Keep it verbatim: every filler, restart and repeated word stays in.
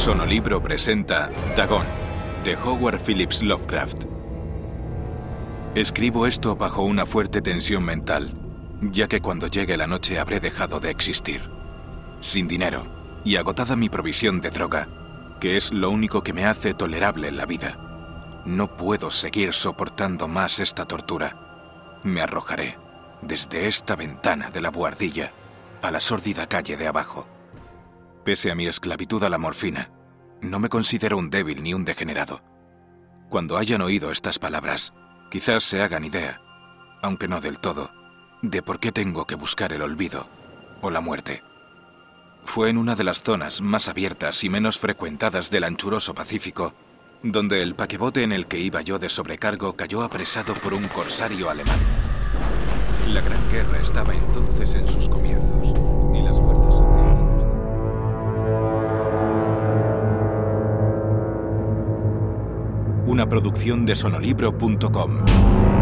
Sonolibro presenta Dagon, de Howard Phillips Lovecraft. Escribo esto bajo una fuerte tensión mental, ya que cuando llegue la noche habré dejado de existir. Sin dinero y agotada mi provisión de droga, que es lo único que me hace tolerable en la vida. No puedo seguir soportando más esta tortura. Me arrojaré desde esta ventana de la buhardilla a la sórdida calle de abajo. Pese a mi esclavitud a la morfina, no me considero un débil ni un degenerado. Cuando hayan oído estas palabras, quizás se hagan idea, aunque no del todo, de por qué tengo que buscar el olvido o la muerte. Fue en una de las zonas más abiertas y menos frecuentadas del anchuroso Pacífico, donde el paquebote en el que iba yo de sobrecargo cayó apresado por un corsario alemán. La Gran Guerra estaba entonces en sus comienzos, y las fuerzas oceánicas... Una producción de sonolibro punto com.